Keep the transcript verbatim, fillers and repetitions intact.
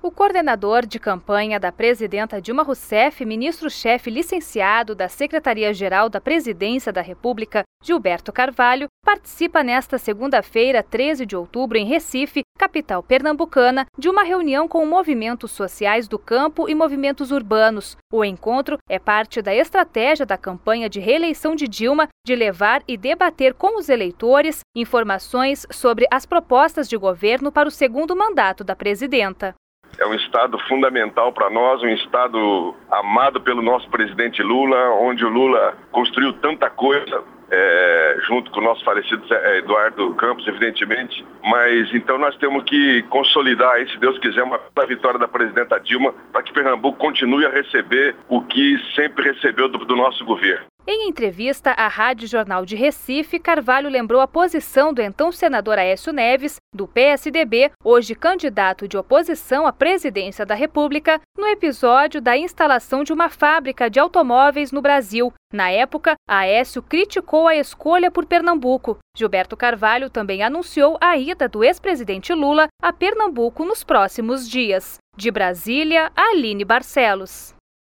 O coordenador de campanha da presidenta Dilma Rousseff, ministro-chefe licenciado da Secretaria-Geral da Presidência da República, Gilberto Carvalho, participa nesta segunda-feira, treze de outubro, em Recife, capital pernambucana, de uma reunião com movimentos sociais do campo e movimentos urbanos. O encontro é parte da estratégia da campanha de reeleição de Dilma de levar e debater com os eleitores informações sobre as propostas de governo para o segundo mandato da presidenta. É um estado fundamental para nós, um estado amado pelo nosso presidente Lula, onde o Lula construiu tanta coisa, é, junto com o nosso falecido Eduardo Campos, evidentemente. Mas então nós temos que consolidar, aí, se Deus quiser, uma vitória da presidenta Dilma, para que Pernambuco continue a receber o que sempre recebeu do, do nosso governo. Em entrevista à Rádio Jornal de Recife, Carvalho lembrou a posição do então senador Aécio Neves, do P S D B, hoje candidato de oposição à presidência da República, no episódio da instalação de uma fábrica de automóveis no Brasil. Na época, Aécio criticou a escolha por Pernambuco. Gilberto Carvalho também anunciou a ida do ex-presidente Lula a Pernambuco nos próximos dias. De Brasília, Aline Barcelos.